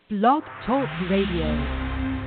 Blog Talk Radio.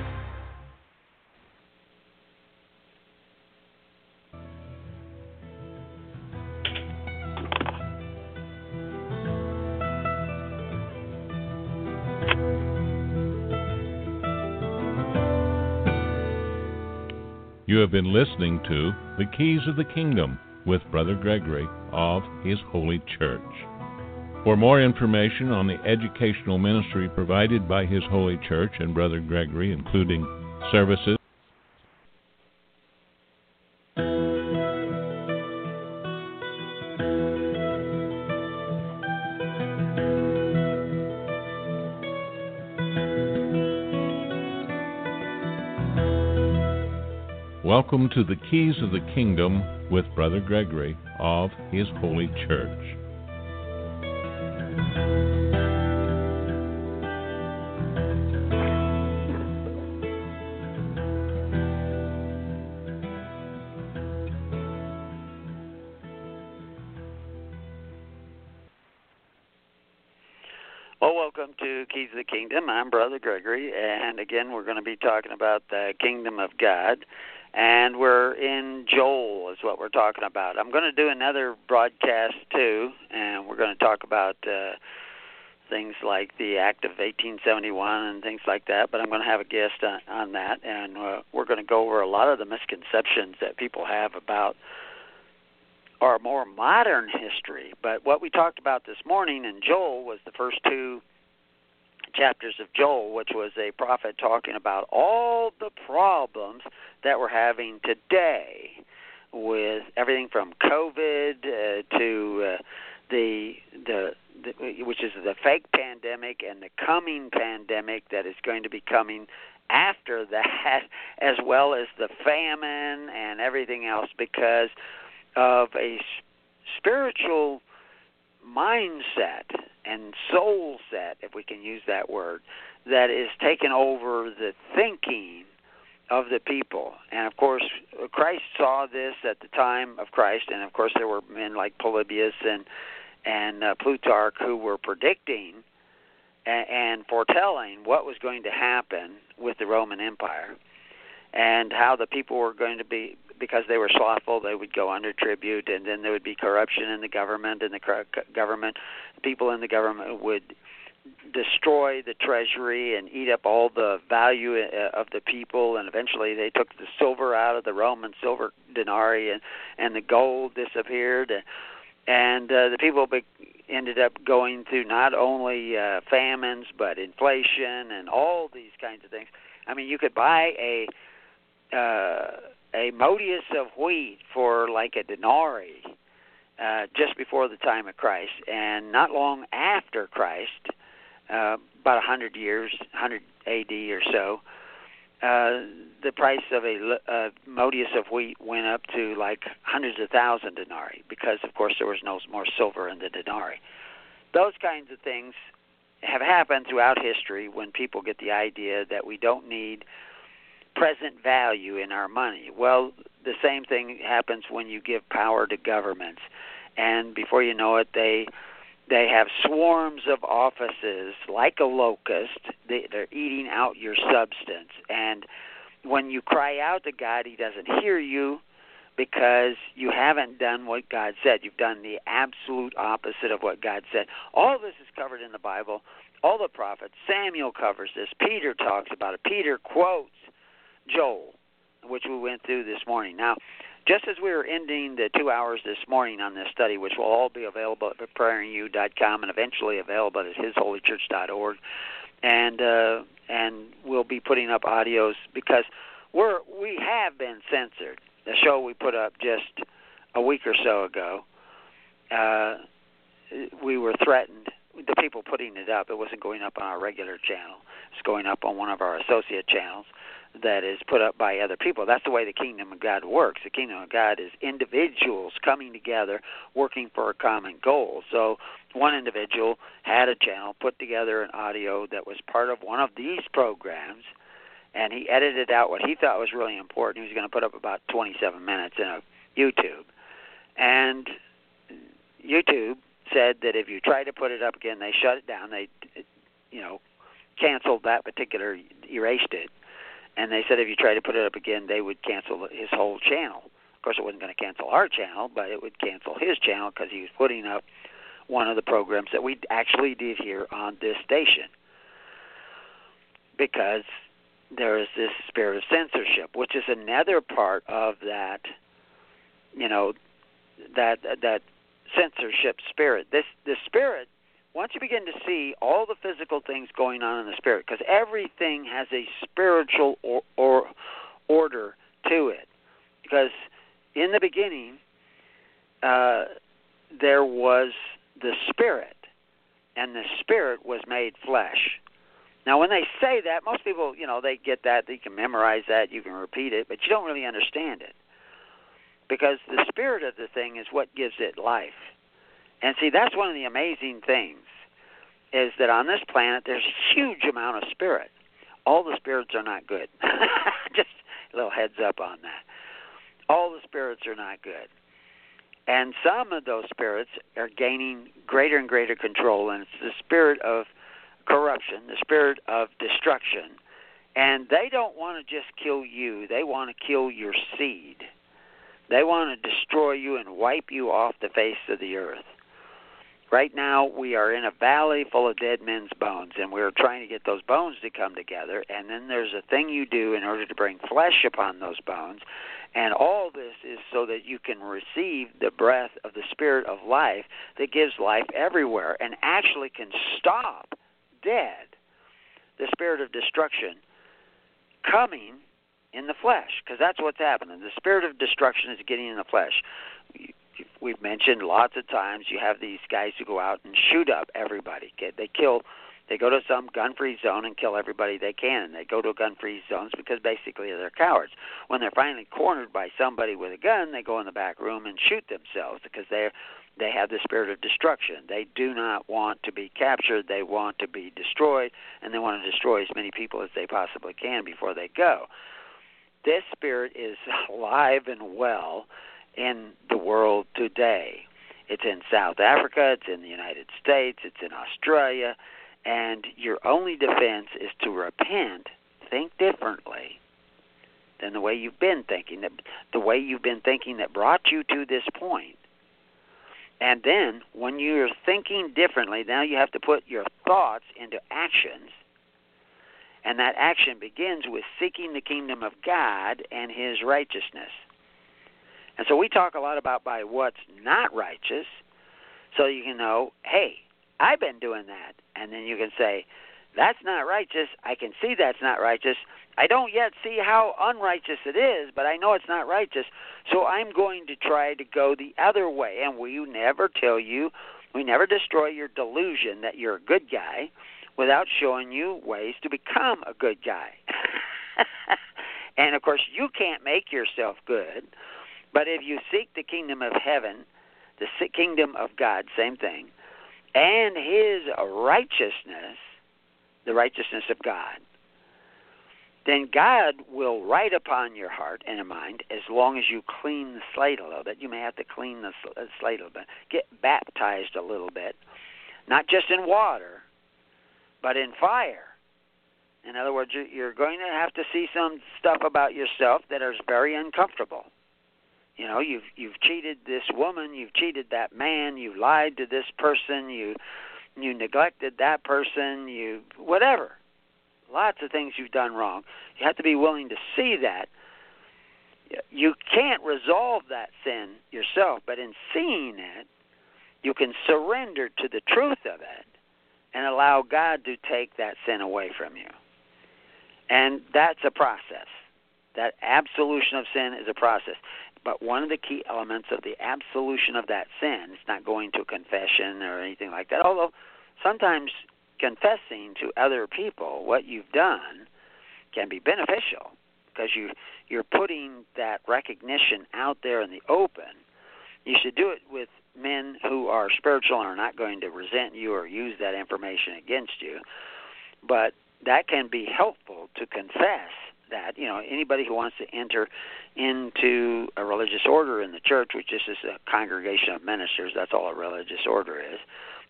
You have been listening to The Keys of the Kingdom with Brother Gregory of His Holy Church. For more information on the educational ministry provided by His Holy Church and Brother Gregory, including services, welcome to The Keys of the Kingdom with Brother Gregory of His Holy Church. Well, welcome to Keys of the Kingdom. I'm Brother Gregory, and again, we're going to be talking about the Kingdom of God. And we're in Joel is what we're talking about. I'm going to do another broadcast, too, and we're going to talk about things like the Act of 1871 and things like that, but I'm going to have a guest on that, and we're going to go over a lot of the misconceptions that people have about our more modern history. But what we talked about this morning in Joel was the first two chapters of Joel, which was a prophet talking about all the problems that we're having today with everything from COVID to the which is the fake pandemic and the coming pandemic that is going to be coming after that, as well as the famine and everything else, because of a spiritual mindset and soul set, if we can use that word, that is taking over the thinking of the people. And of course, Christ saw this at the time of Christ, and of course there were men like Polybius and Plutarch who were predicting and foretelling what was going to happen with the Roman Empire and how the people were going to be, because they were slothful, they would go under tribute, and then there would be corruption in the government, and the people in the government would destroy the treasury and eat up all the value of the people, and eventually they took the silver out of the Roman silver denarii, and the gold disappeared, and the people ended up going through not only famines, but inflation and all these kinds of things. I mean, you could buy a modius of wheat for like a denarii just before the time of Christ, and not long after Christ, about 100 years, 100 A.D. or so, the price of a modius of wheat went up to like hundreds of thousand denarii because, of course, there was no more silver in the denarii. Those kinds of things have happened throughout history when people get the idea that we don't need present value in our money. Well, the same thing happens when you give power to governments, and before you know it, they have swarms of offices like a locust. They're eating out your substance, and when you cry out to God, He doesn't hear you because you haven't done what God said. You've done the absolute opposite of what God said. All of this is covered in the Bible. All the prophets. Samuel covers this. Peter talks about it. Peter quotes Joel, which we went through this morning. Now, just as we were ending the 2 hours this morning on this study, which will all be available at preparingyou.com and eventually available at hisholychurch.org, and we'll be putting up audios because we have been censored. The show we put up just a week or so ago, we were threatened. The people putting it up, it wasn't going up on our regular channel. It's going up on one of our associate channels that is put up by other people. That's the way the Kingdom of God works. The Kingdom of God is individuals coming together, working for a common goal. So one individual had a channel, put together an audio that was part of one of these programs, and he edited out what he thought was really important. He was going to put up about 27 minutes in a YouTube. And YouTube said that if you try to put it up again, they shut it down. They, canceled that particular, erased it. And they said if you try to put it up again, they would cancel his whole channel. Of course, it wasn't going to cancel our channel, but it would cancel his channel because he was putting up one of the programs that we actually did here on this station. Because there is this spirit of censorship, which is another part of that, that censorship spirit. This spirit, once you begin to see all the physical things going on in the spirit, because everything has a spiritual or order to it. Because in the beginning, there was the Spirit, and the Spirit was made flesh. Now, when they say that, most people, they get that, they can memorize that, you can repeat it, but you don't really understand it. Because the spirit of the thing is what gives it life. And see, that's one of the amazing things, is that on this planet, there's a huge amount of spirit. All the spirits are not good. Just a little heads up on that. All the spirits are not good. And some of those spirits are gaining greater and greater control, and it's the spirit of corruption, the spirit of destruction. And they don't want to just kill you. They want to kill your seed. They want to destroy you and wipe you off the face of the earth. Right now, we are in a valley full of dead men's bones, and we're trying to get those bones to come together. And then there's a thing you do in order to bring flesh upon those bones. And all this is so that you can receive the breath of the spirit of life that gives life everywhere and actually can stop dead, the spirit of destruction, coming in the flesh, because that's what's happening. The spirit of destruction is getting in the flesh. We've mentioned lots of times you have these guys who go out and shoot up everybody. They go to some gun-free zone and kill everybody they can. And they go to gun-free zones because basically they're cowards. When they're finally cornered by somebody with a gun, they go in the back room and shoot themselves because they have the spirit of destruction. They do not want to be captured. They want to be destroyed, and they want to destroy as many people as they possibly can before they go. This spirit is alive and well in the world today. It's in South Africa, it's in the United States, it's in Australia, and your only defense is to repent, think differently than the way you've been thinking, the way you've been thinking that brought you to this point. And then, when you're thinking differently, now you have to put your thoughts into actions, and that action begins with seeking the kingdom of God and His righteousness. And so we talk a lot about by what's not righteous, so you can know, hey, I've been doing that. And then you can say, that's not righteous. I can see that's not righteous. I don't yet see how unrighteous it is, but I know it's not righteous. So I'm going to try to go the other way. And we never destroy your delusion that you're a good guy without showing you ways to become a good guy. And, of course, you can't make yourself good. But if you seek the kingdom of heaven, the kingdom of God, same thing, and His righteousness, the righteousness of God, then God will write upon your heart and your mind as long as you clean the slate a little bit. You may have to clean the slate a little bit, get baptized a little bit, not just in water, but in fire. In other words, you're going to have to see some stuff about yourself that is very uncomfortable. You know, you've cheated this woman, you've cheated that man, you lied to this person, you neglected that person, whatever. Lots of things you've done wrong. You have to be willing to see that. You can't resolve that sin yourself, but in seeing it, you can surrender to the truth of it and allow God to take that sin away from you. And that's a process. That absolution of sin is a process. But one of the key elements of the absolution of that sin is not going to confession or anything like that, although sometimes confessing to other people what you've done can be beneficial because you're putting that recognition out there in the open. You should do it with men who are spiritual and are not going to resent you or use that information against you. But that can be helpful to confess that, anybody who wants to enter into a religious order in the church, which is just a congregation of ministers, that's all a religious order is.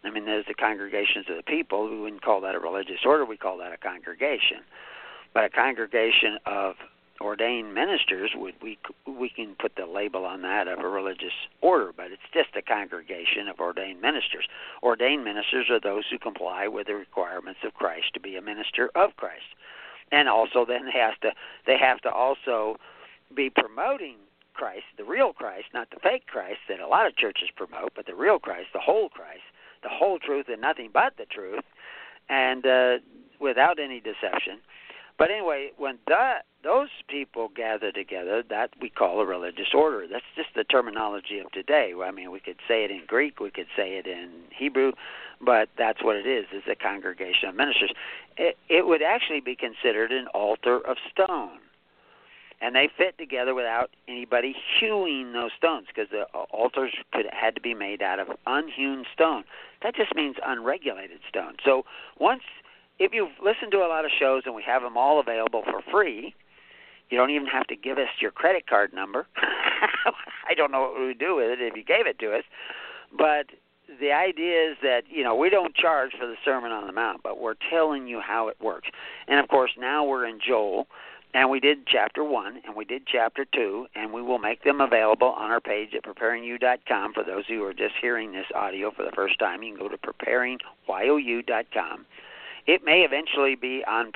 I mean, there's the congregations of the people. We wouldn't call that a religious order. We call that a congregation. But a congregation of ordained ministers, we can put the label on that of a religious order, but it's just a congregation of ordained ministers. Ordained ministers are those who comply with the requirements of Christ to be a minister of Christ. And also then they have to also be promoting Christ, the real Christ, not the fake Christ that a lot of churches promote, but the real Christ, the whole truth and nothing but the truth, and without any deception. But anyway, when those people gather together, that we call a religious order. That's just the terminology of today. I mean, we could say it in Greek, we could say it in Hebrew, but that's what it is a congregation of ministers. It would actually be considered an altar of stone. And they fit together without anybody hewing those stones, because the altars had to be made out of unhewn stone. That just means unregulated stone. So if you've listened to a lot of shows and we have them all available for free, you don't even have to give us your credit card number. I don't know what we would do with it if you gave it to us. But the idea is that, we don't charge for the Sermon on the Mount, but we're telling you how it works. And, of course, now we're in Joel, and we did chapter 1, and we did chapter 2, and we will make them available on our page at preparingyou.com. For those who are just hearing this audio for the first time, you can go to preparingyou.com. It may eventually be on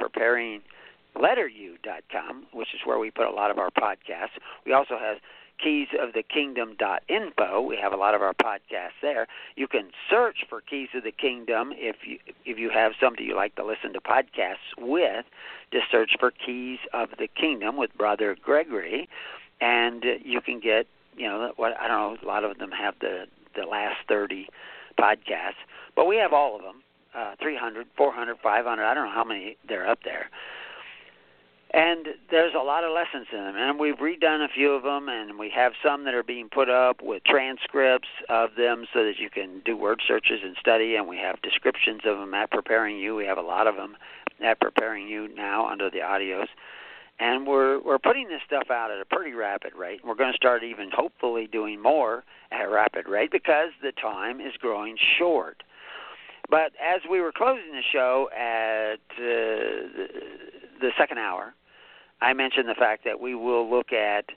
preparinglletteru.com, which is where we put a lot of our podcasts. We also have keysofthekingdom.info. We have a lot of our podcasts there. You can search for Keys of the Kingdom if you have somebody you like to listen to podcasts with. Just search for Keys of the Kingdom with Brother Gregory, and you can get, a lot of them have the last 30 podcasts, but we have all of them, 300, 400, 500, I don't know how many they're up there. And there's a lot of lessons in them, and we've redone a few of them, and we have some that are being put up with transcripts of them so that you can do word searches and study, and we have descriptions of them at Preparing You. We have a lot of them at Preparing You now under the audios, and we're putting this stuff out at a pretty rapid rate. We're going to start even hopefully doing more at a rapid rate because the time is growing short. But as we were closing the show at the second hour, I mentioned the fact that we will look at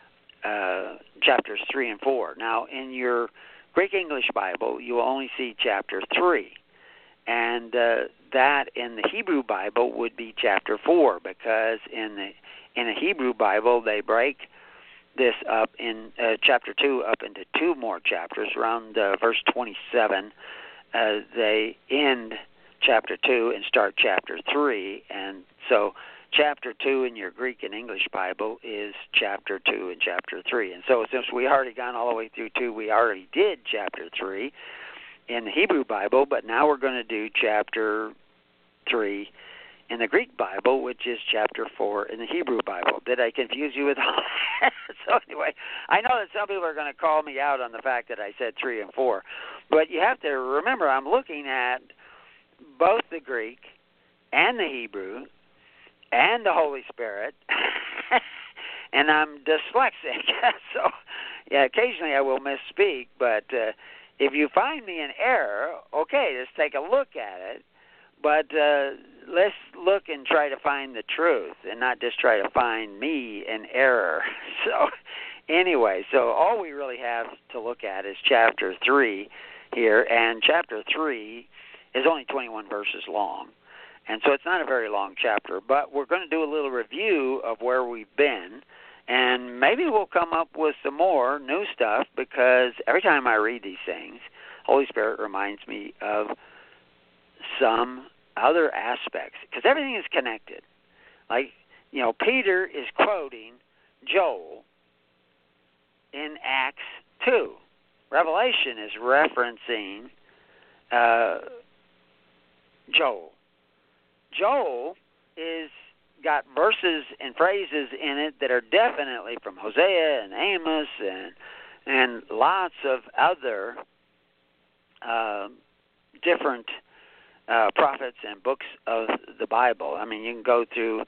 chapters 3 and 4. Now, in your Greek English Bible, you will only see chapter 3. And that in the Hebrew Bible would be chapter 4, because in a Hebrew Bible, they break this up in chapter 2 up into two more chapters. Around verse 27, they end chapter 2 and start chapter 3. And so chapter 2 in your Greek and English Bible is chapter 2 and chapter 3. And so since we already gone all the way through 2, we already did chapter 3 in the Hebrew Bible, but now we're going to do chapter 3 in the Greek Bible, which is chapter 4 in the Hebrew Bible. Did I confuse you with all that? So anyway, I know that some people are going to call me out on the fact that I said 3 and 4, but you have to remember I'm looking at both the Greek and the Hebrew and the Holy Spirit, and I'm dyslexic, so yeah, occasionally I will misspeak, but if you find me in error, okay, let's take a look at it, but let's look and try to find the truth and not just try to find me in error. So anyway, so all we really have to look at is chapter 3 here, and chapter 3 is only 21 verses long. And so it's not a very long chapter, but we're going to do a little review of where we've been, and maybe we'll come up with some more new stuff, because every time I read these things, Holy Spirit reminds me of some other aspects, because everything is connected. Like, Peter is quoting Joel in Acts 2. Revelation is referencing Joel. Joel is got verses and phrases in it that are definitely from Hosea and Amos and lots of other different prophets and books of the Bible. I mean, you can go through,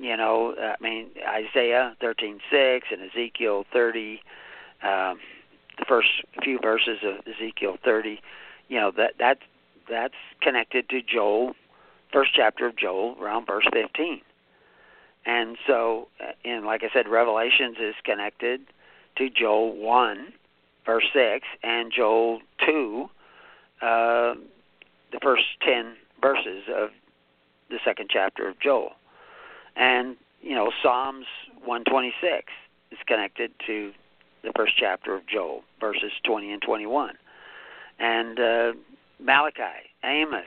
Isaiah 13:6 and Ezekiel 30. the first few verses of Ezekiel 30, that's connected to Joel, first chapter of Joel, around verse 15. And so, and like I said, Revelations is connected to Joel 1, verse 6, and Joel 2, the first 10 verses of the second chapter of Joel. And, Psalms 126 is connected to the first chapter of Joel, verses 20 and 21. And Malachi, Amos,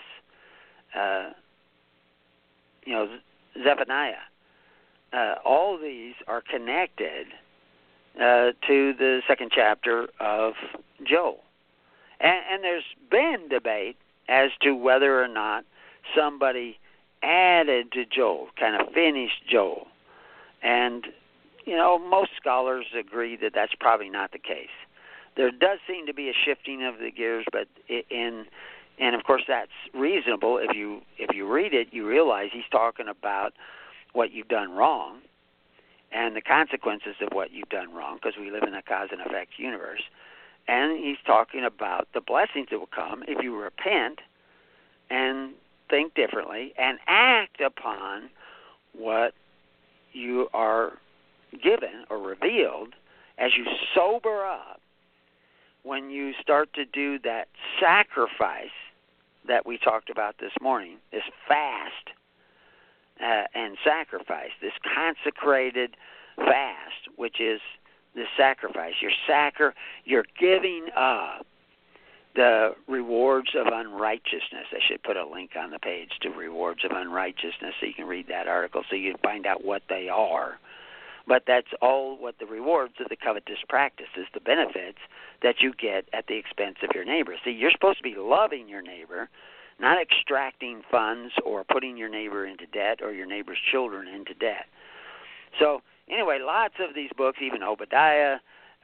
Zephaniah, all of these are connected to the second chapter of Joel. And there's been debate as to whether or not somebody added to Joel, kind of finished Joel. And, most scholars agree that that's probably not the case. There does seem to be a shifting of the gears, but and of course that's reasonable. If you read it, you realize he's talking about what you've done wrong and the consequences of what you've done wrong, because we live in a cause and effect universe. And he's talking about the blessings that will come if you repent and think differently and act upon what you are given or revealed as you sober up. When you start to do that sacrifice that we talked about this morning, this fast and sacrifice, this consecrated fast, which is the sacrifice. You're giving up the rewards of unrighteousness. I should put a link on the page to rewards of unrighteousness so you can read that article so you find out what they are. But that's all what the rewards of the covetous practice is, the benefits that you get at the expense of your neighbor. See, you're supposed to be loving your neighbor, not extracting funds or putting your neighbor into debt or your neighbor's children into debt. So anyway, lots of these books, even Obadiah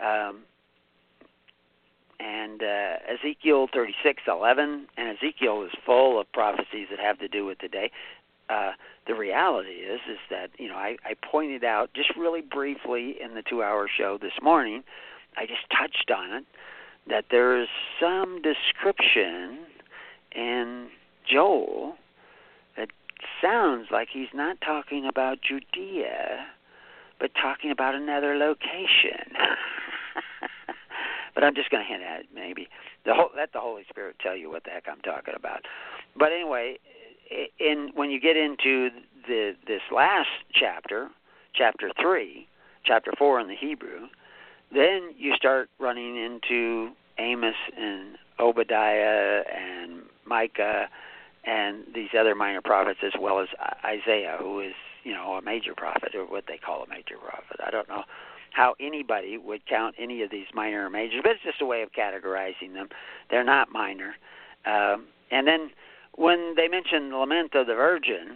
and Ezekiel 36:11, and Ezekiel is full of prophecies that have to do with today. The reality is that, I pointed out just really briefly in the 2-hour show this morning, I just touched on it, that there is some description in Joel that sounds like he's not talking about Judea, but talking about another location. But I'm just going to hint at it, maybe. Let the Holy Spirit tell you what the heck I'm talking about. But anyway, when you get into this last chapter, chapter 3, chapter 4 in the Hebrew, then you start running into Amos and Obadiah and Micah and these other minor prophets, as well as Isaiah, who is, a major prophet, or what they call a major prophet. I don't know how anybody would count any of these minor or majors, but it's just a way of categorizing them. They're not minor. And then when they mention the lament of the virgin,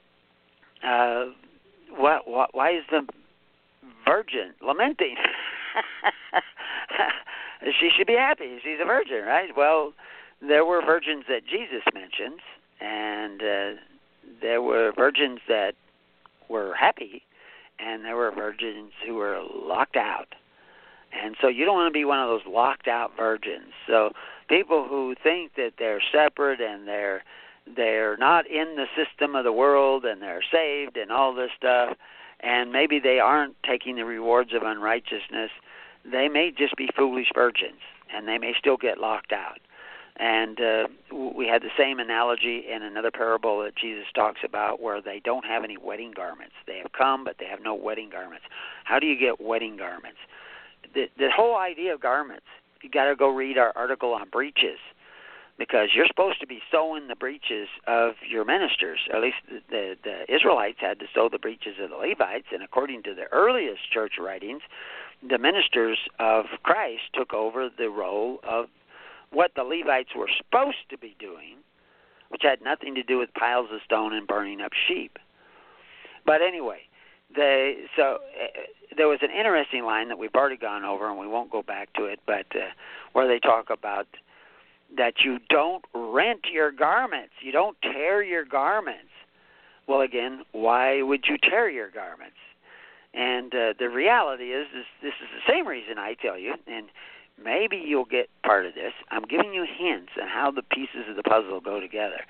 why is the virgin lamenting? She should be happy. She's a virgin, right? Well, there were virgins that Jesus mentions, and there were virgins that were happy, and there were virgins who were locked out. And so you don't want to be one of those locked out virgins. So people who think that they're separate and they're not in the system of the world and they're saved and all this stuff, and maybe they aren't taking the rewards of unrighteousness, they may just be foolish virgins, and they may still get locked out. And we had the same analogy in another parable that Jesus talks about, where they don't have any wedding garments. They have come, but they have no wedding garments. How do you get wedding garments? The whole idea of garments, you got to go read our article on breeches, because you're supposed to be sewing the breeches of your ministers. At least the Israelites had to sew the breeches of the Levites, and according to the earliest church writings, the ministers of Christ took over the role of what the Levites were supposed to be doing, which had nothing to do with piles of stone and burning up sheep. But anyway, there was an interesting line that we've already gone over, and we won't go back to it, but where they talk about that you don't rent your garments, you don't tear your garments. Well, again, why would you tear your garments? And the reality is this is the same reason I tell you, and maybe you'll get part of this. I'm giving you hints on how the pieces of the puzzle go together.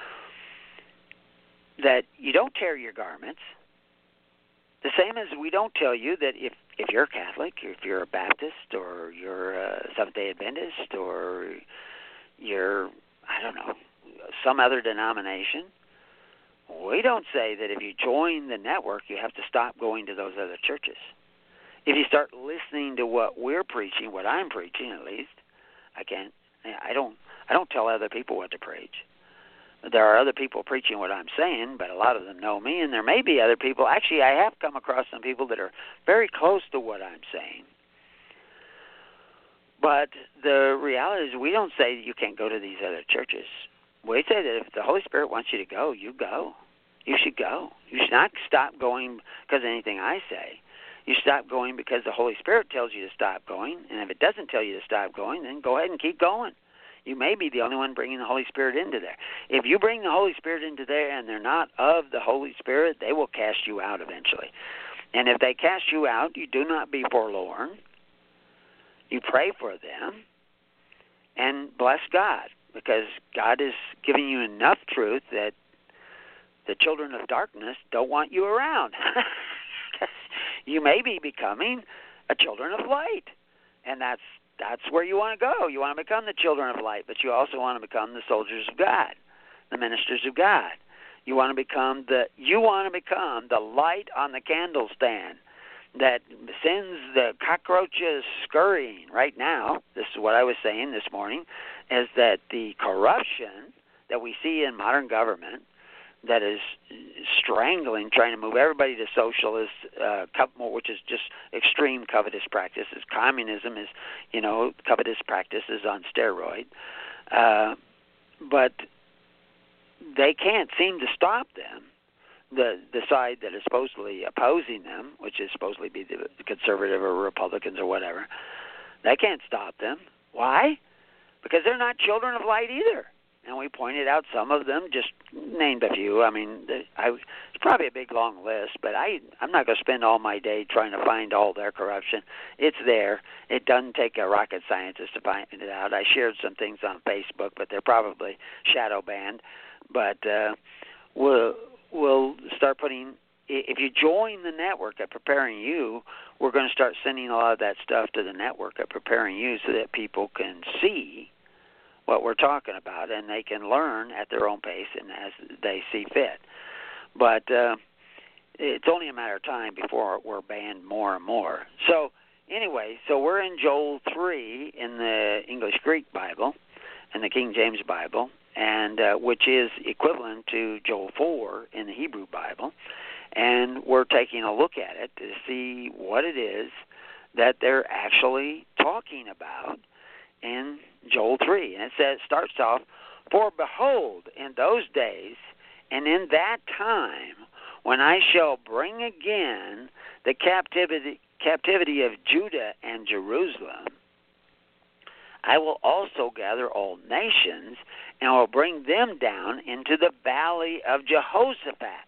That you don't tear your garments. The same as we don't tell you that if you're a Catholic, if you're a Baptist, or you're a Seventh-day Adventist, or you're, I don't know, some other denomination, we don't say that if you join the network, you have to stop going to those other churches. If you start listening to what we're preaching, what I'm preaching at least, I don't tell other people what to preach. There are other people preaching what I'm saying, but a lot of them know me, and there may be other people. Actually, I have come across some people that are very close to what I'm saying. But the reality is we don't say you can't go to these other churches. We say that if the Holy Spirit wants you to go, you go. You should go. You should not stop going because of anything I say. You stop going because the Holy Spirit tells you to stop going, and if it doesn't tell you to stop going, then go ahead and keep going. You may be the only one bringing the Holy Spirit into there. If you bring the Holy Spirit into there and they're not of the Holy Spirit, they will cast you out eventually. And if they cast you out, you do not be forlorn. You pray for them and bless God, because God is giving you enough truth that the children of darkness don't want you around. You may be becoming a children of light, and that's where you want to go. You want to become the children of light, but you also want to become the soldiers of God, the ministers of God. You want to become the light on the candle stand that sends the cockroaches scurrying. Right now, this is what I was saying this morning, is that the corruption that we see in modern government that is strangling, trying to move everybody to socialist, which is just extreme covetous practices. Communism is, covetous practices on steroid. But they can't seem to stop them. The side that is supposedly opposing them, which is supposedly be the conservative or Republicans or whatever, they can't stop them. Why? Because they're not children of light either. And we pointed out some of them, just named a few. I mean, it's probably a big, long list, but I'm not going to spend all my day trying to find all their corruption. It's there. It doesn't take a rocket scientist to find it out. I shared some things on Facebook, but they're probably shadow banned. But we'll start putting, if you join the network at Preparing You, we're going to start sending a lot of that stuff to the network at Preparing You so that people can see what we're talking about, and they can learn at their own pace and as they see fit. But it's only a matter of time before we're banned more and more. So anyway, we're in Joel 3 in the English-Greek Bible and the King James Bible, and which is equivalent to Joel 4 in the Hebrew Bible. And we're taking a look at it to see what it is that they're actually talking about in Joel 3. And it starts off, "For behold, in those days and in that time, when I shall bring again the captivity of Judah and Jerusalem, I will also gather all nations and will bring them down into the valley of Jehoshaphat,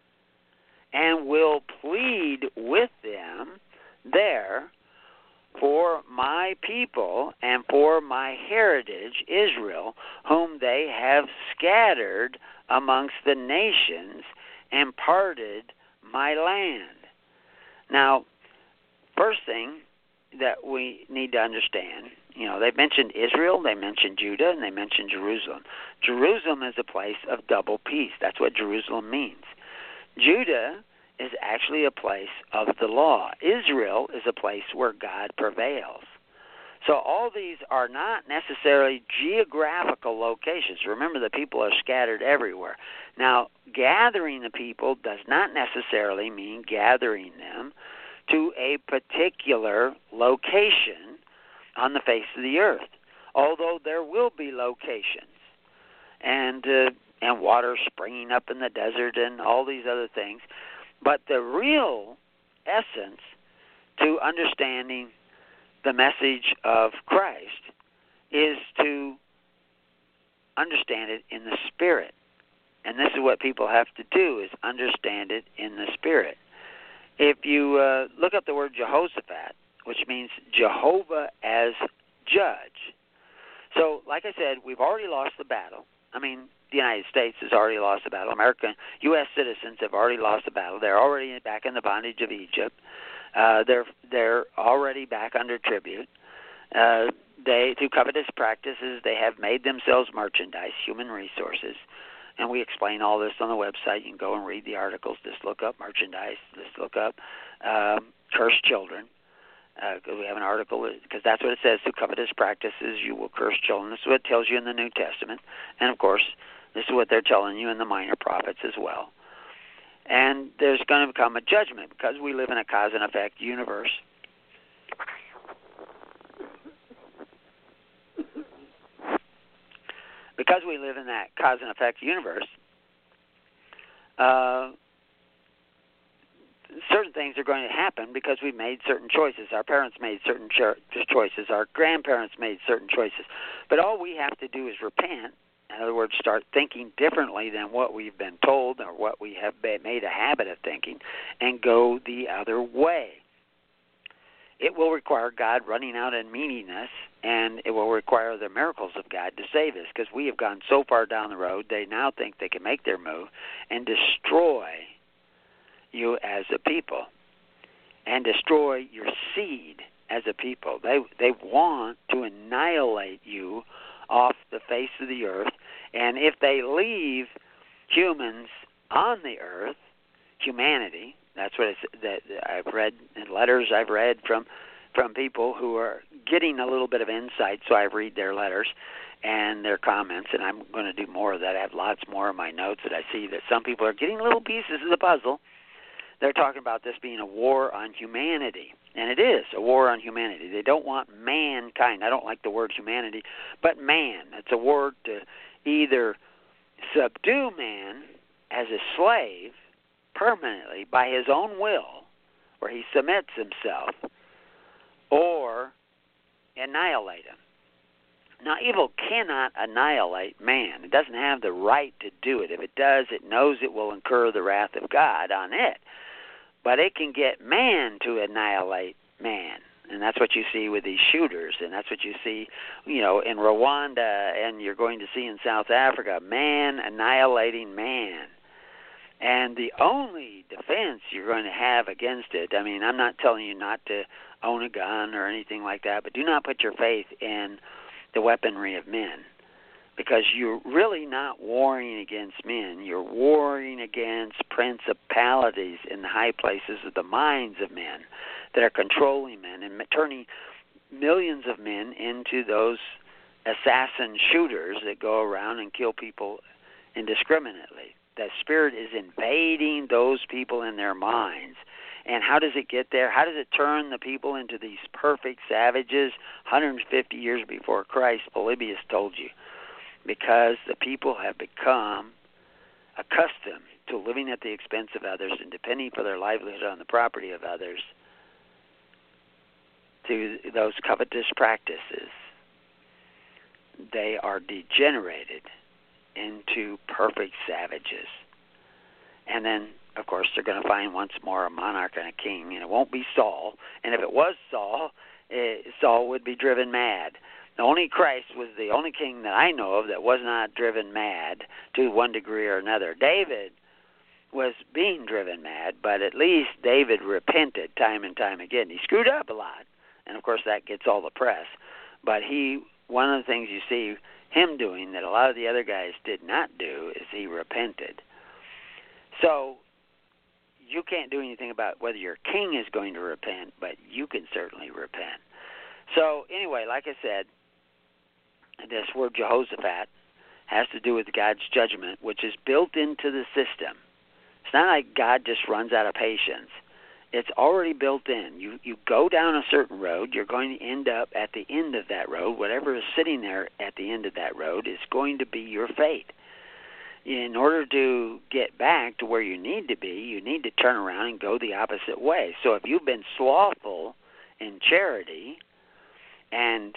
and will plead with them there for my people and for my heritage Israel, whom they have scattered amongst the nations and parted my land." Now, first thing that we need to understand, they mentioned Israel, they mentioned Judah, and they mentioned Jerusalem. Jerusalem is a place of double peace. That's what Jerusalem means. Judah is actually a place of the law. Israel is a place where God prevails. So all these are not necessarily geographical locations. Remember, the people are scattered everywhere. Now, gathering the people does not necessarily mean gathering them to a particular location on the face of the earth, although there will be locations and water springing up in the desert and all these other things. But the real essence to understanding the message of Christ is to understand it in the Spirit. And this is what people have to do, is understand it in the Spirit. If you look up the word Jehoshaphat, which means Jehovah as judge. So, like I said, we've already lost the battle. I mean, the United States has already lost the battle. U.S. citizens have already lost the battle. They're already back in the bondage of Egypt. They're already back under tribute. Through covetous practices, they have made themselves merchandise, human resources. And we explain all this on the website. You can go and read the articles. Just look up merchandise. Just look up cursed children. We have an article, because that's what it says. Through covetous practices, you will curse children. This is what it tells you in the New Testament. And, of course, this is what they're telling you in the minor prophets as well. And there's going to become a judgment, because we live in a cause and effect universe. Because we live in that cause and effect universe, certain things are going to happen because we made certain choices. Our parents made certain choices. Our grandparents made certain choices. But all we have to do is repent. In other words, start thinking differently than what we've been told or what we have made a habit of thinking, and go the other way. It will require God running out in meaningless, and it will require the miracles of God to save us, because we have gone so far down the road, they now think they can make their move and destroy you as a people and destroy your seed as a people. They want to annihilate you off the face of the earth, and if they leave humans on the earth, humanity, that's what that I've read in letters I've read from people who are getting a little bit of insight, so I read their letters and their comments, and I'm going to do more of that. I have lots more of my notes that I see that some people are getting little pieces of the puzzle. They're talking about this being a war on humanity, and it is a war on humanity. They don't want mankind. I don't like the word humanity, but man. It's a word to either subdue man as a slave permanently by his own will, where he submits himself, or annihilate him. Now, evil cannot annihilate man. It doesn't have the right to do it. If it does, it knows it will incur the wrath of God on it. But it can get man to annihilate man. And that's what you see with these shooters, and that's what you see, in Rwanda, and you're going to see in South Africa, man annihilating man. And the only defense you're going to have against it, I mean, I'm not telling you not to own a gun or anything like that, but do not put your faith in the weaponry of men, because you're really not warring against men. You're warring against principalities in the high places of the minds of men that are controlling men and turning millions of men into those assassin shooters that go around and kill people indiscriminately. The Spirit is invading those people in their minds. And how does it get there? How does it turn the people into these perfect savages 150 years before Christ? Polybius told you. Because the people have become accustomed to living at the expense of others and depending for their livelihood on the property of others, to those covetous practices. They are degenerated into perfect savages. And then, of course, they're going to find once more a monarch and a king, and it won't be Saul. And if it was Saul, Saul would be driven mad. The only Christ was the only king that I know of that was not driven mad to one degree or another. David was being driven mad, but at least David repented time and time again. He screwed up a lot, and of course that gets all the press. But one of the things you see him doing that a lot of the other guys did not do is he repented. So you can't do anything about whether your king is going to repent, but you can certainly repent. So anyway, like I said, this word Jehoshaphat has to do with God's judgment, which is built into the system. It's not like God just runs out of patience. It's already built in. You go down a certain road, you're going to end up at the end of that road. Whatever is sitting there at the end of that road is going to be your fate. In order to get back to where you need to be, you need to turn around and go the opposite way. So if you've been slothful in charity and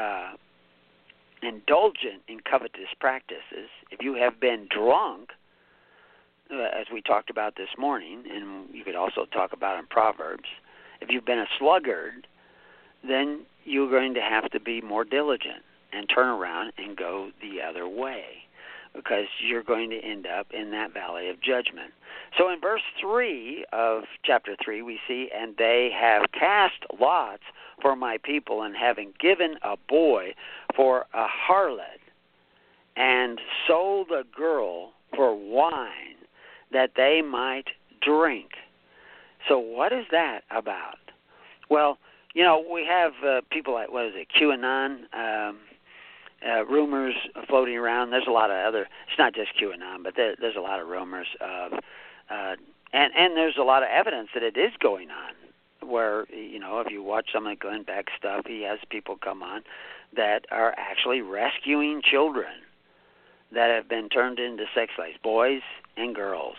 indulgent in covetous practices, if you have been drunk, as we talked about this morning, and you could also talk about in Proverbs, if you've been a sluggard, then you're going to have to be more diligent and turn around and go the other way, because you're going to end up in that valley of judgment. So in verse 3 of chapter 3, we see, and they have cast lots for my people, and having given a boy for a harlot, and sold a girl for wine, that they might drink. So what is that about? Well, you know, we have people like, what is it, QAnon, rumors floating around. There's a lot of other, it's not just QAnon, but there's a lot of rumors of, and there's a lot of evidence that it is going on, where, you know, if you watch some of Glenn Beck's stuff, he has people come on that are actually rescuing children that have been turned into sex slaves, boys and girls.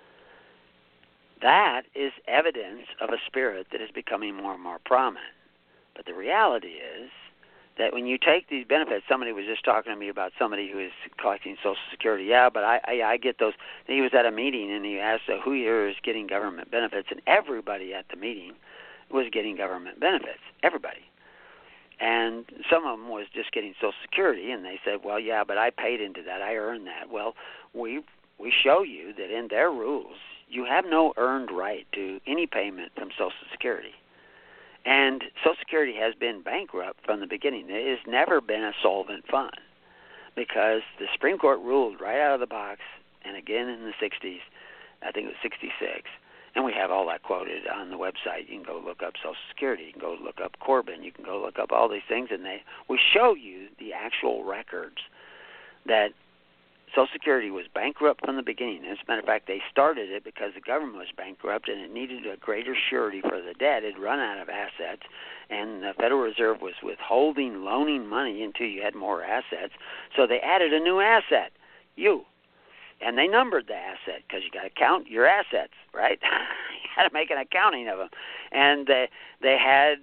That is evidence of a spirit that is becoming more and more prominent. But the reality is that when you take these benefits, somebody was just talking to me about somebody who is collecting Social Security. Yeah, but I get those. He was at a meeting, and he asked who here is getting government benefits, and everybody at the meeting was getting government benefits, everybody. And some of them was just getting Social Security, and they said, well, yeah, but I paid into that. I earned that. Well, we show you that in their rules, you have no earned right to any payment from Social Security. And Social Security has been bankrupt from the beginning. It has never been a solvent fund, because the Supreme Court ruled right out of the box, and again in the 60s, I think it was 66, and we have all that quoted on the website. You can go look up Social Security. You can go look up Corbin. You can go look up all these things, and we show you the actual records that Social Security was bankrupt from the beginning. As a matter of fact, they started it because the government was bankrupt and it needed a greater surety for the debt. It had run out of assets, and the Federal Reserve was withholding, loaning money until you had more assets. So they added a new asset, you. And they numbered the asset, because you got to count your assets, right? You got to make an accounting of them. And they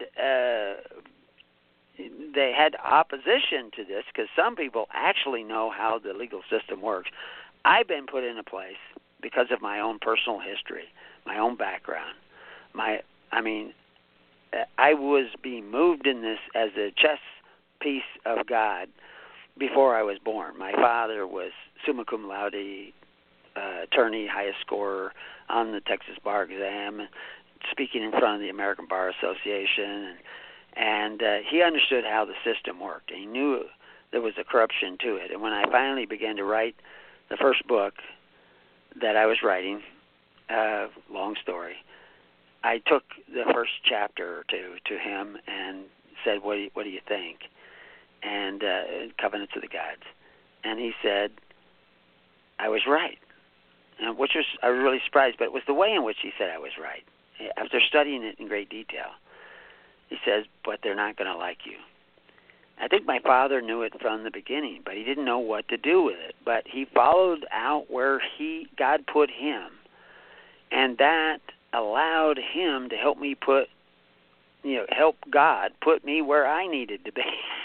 had opposition to this, because some people actually know how the legal system works. I've been put into place because of my own personal history, my own background. I was being moved in this as a chess piece of God before I was born. My father was summa cum laude attorney, highest scorer on the Texas bar exam, speaking in front of the American Bar Association, and he understood how the system worked. He knew there was a corruption to it. And when I finally began to write the first book that I was writing, long story, I took the first chapter or two to him and said, what do you think? And Covenants of the Gods. And he said, I was right. And I was really surprised, but it was the way in which he said I was right. After studying it in great detail, he says, but they're not going to like you. I think my father knew it from the beginning, but he didn't know what to do with it. But he followed out where God put him, and that allowed him to help God put me where I needed to be.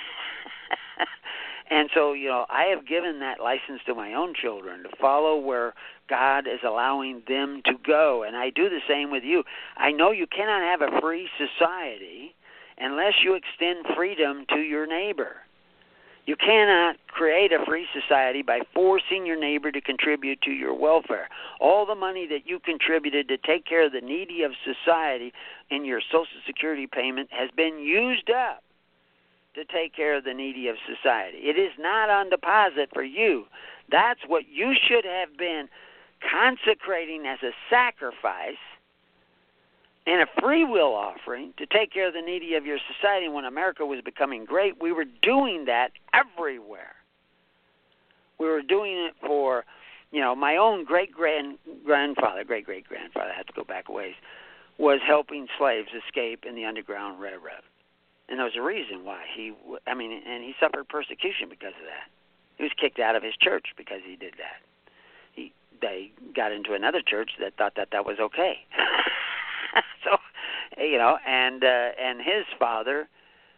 And so, I have given that license to my own children to follow where God is allowing them to go. And I do the same with you. I know you cannot have a free society unless you extend freedom to your neighbor. You cannot create a free society by forcing your neighbor to contribute to your welfare. All the money that you contributed to take care of the needy of society in your Social Security payment has been used up to take care of the needy of society. It is not on deposit for you. That's what you should have been consecrating as a sacrifice and a free will offering to take care of the needy of your society. When America was becoming great, we were doing that everywhere. We were doing it for, my own great-great-grandfather, I have to go back a ways, was helping slaves escape in the Underground Railroad. And there was a reason why and he suffered persecution because of that. He was kicked out of his church because he did that. They got into another church that thought that was okay. So, and his father,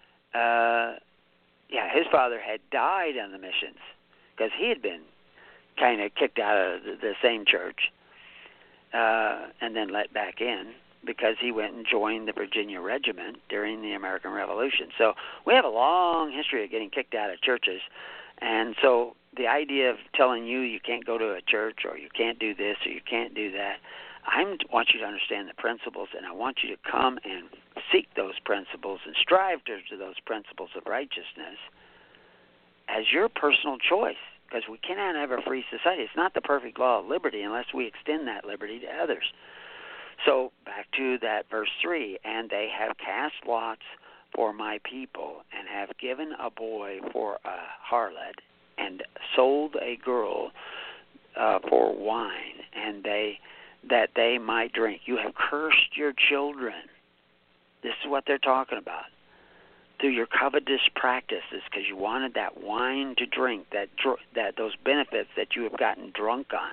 his father had died on the missions because he had been kind of kicked out of the same church and then let back in because he went and joined the Virginia Regiment during the American Revolution. So we have a long history of getting kicked out of churches. And so the idea of telling you can't go to a church or you can't do this or you can't do that, I want you to understand the principles, and I want you to come and seek those principles and strive to those principles of righteousness as your personal choice, because we cannot have a free society. It's not the perfect law of liberty unless we extend that liberty to others. So back to that verse 3, and they have cast lots for my people and have given a boy for a harlot and sold a girl for wine, and that they might drink. You have cursed your children. This is what they're talking about. Through your covetous practices, because you wanted that wine to drink, that those benefits that you have gotten drunk on.